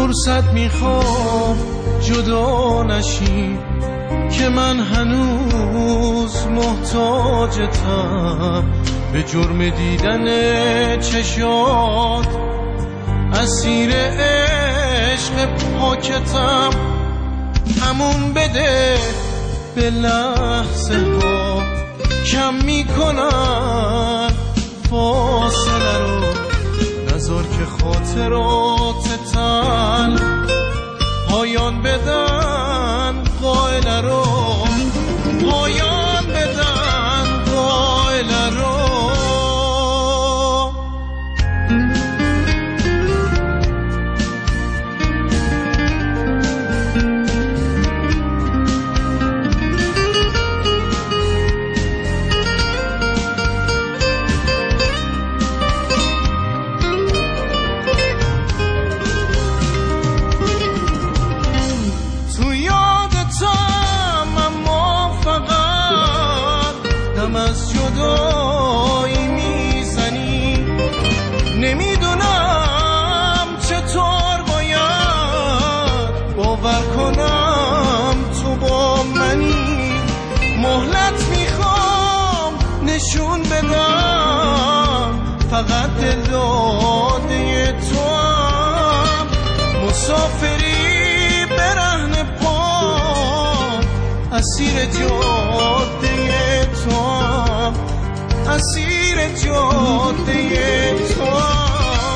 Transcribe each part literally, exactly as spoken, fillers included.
فرصت میخوام جدا نشیم که من هنوز محتاجتم، به جرم دیدن چشات اسیر عشق پاکتم. همون بده به لحظه ها کم میکنن فاصله رو، نذار که خاطرات تن پایان بدن قائله رو، پایان بدن قائله رو. از جدایی میزنی، نمیدونم چطور باید باور کنم تو با منی. مهلت میخوام نشون بدم فقط دل داده تو هم، مسافری برهن پام اسیر جاده تو هم، اسیر جاده تو هم.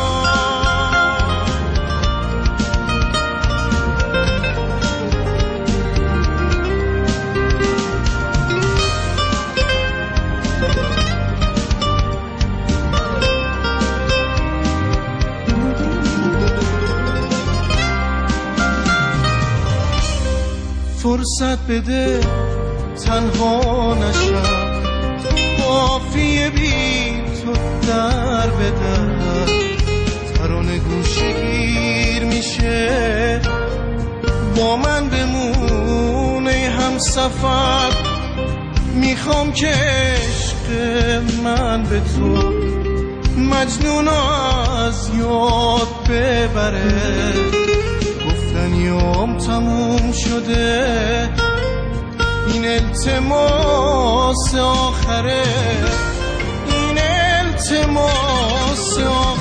فرصت بده تنها نشم، قافیه بی تو در بدر، ترانه گوشه گیر میشه با من بمونه هم سفر. میخوام که عشق من به تو مجنون از یاد ببره، گفتنیام تموم شده این التماس آخره، این التماس آخره.